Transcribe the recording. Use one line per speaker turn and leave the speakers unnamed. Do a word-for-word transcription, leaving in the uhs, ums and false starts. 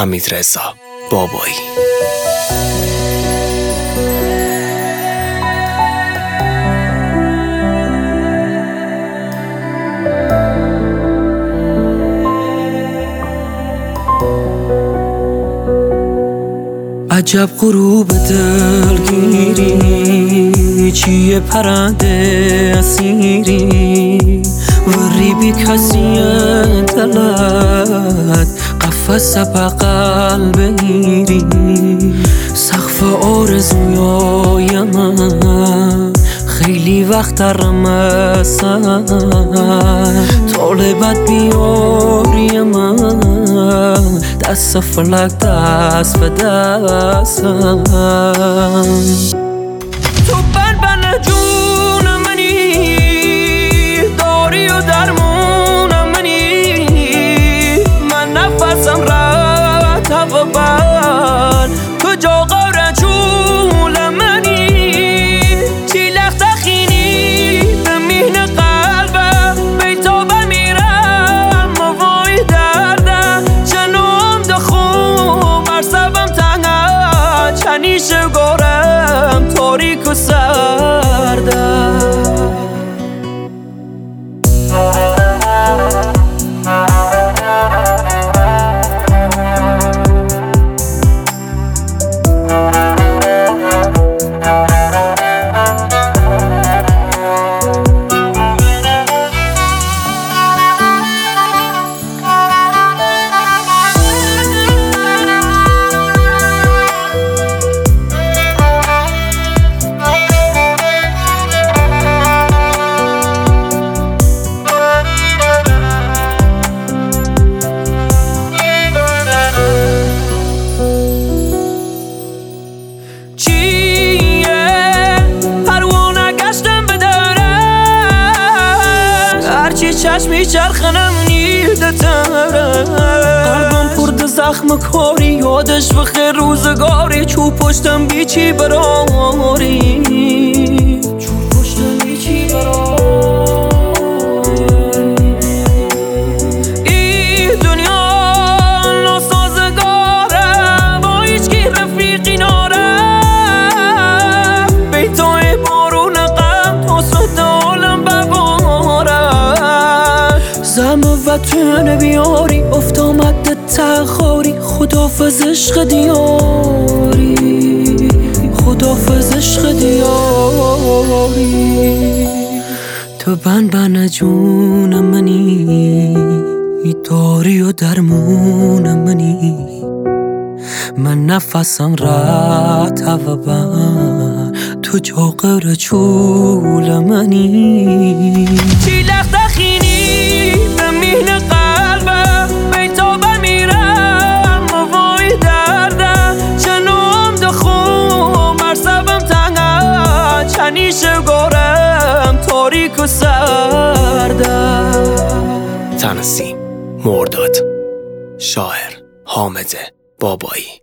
حمیدرضا بابایی.
عجب غروب دلگیری، چیه پرنده اسیری وری بی کسی دلت قفس بغل بگیری. سقف آرزویای من خیلی وقت رمسن، طالبت بیاری من دست فلک دست به دستم. تو بن بن جون منی، داری و درمون منی، من نفسم رد و بن تو جا غور جول منی. چی لخت خینی به مهن قلبم، بیتا بمیرم وای درده. جنوم دخوم مرسبم تنگه، چنیش گورم تاریک و سرده. چشمی چرخنم نیده تره، قلبم پرد زخم کاری، یادش بخیر روزگاری. چوب پشتم بیچی براری، چوب پشتم بیچی براری. ای دنیا ناسازگاره، با هیچ کی رفیقی ناره. بیتای بارون غم تا صد عالم بباره. زم وطن بیاری افت آمد تخاری، خدافظ عشق دیاری، خدافظ عشق دیاری. تو بن بن جون منی، داری و درمون منی، من نفسم رد و بن تو جا غیر چول منی. چی لخت خینی به مهن قلبم، بیتا بمیرم وای درده. جنوم دخوم مرسبم تنگه، چنیش گورم تاریک و سرده.
تنظیم مرداد، شاعر حامد بابایی.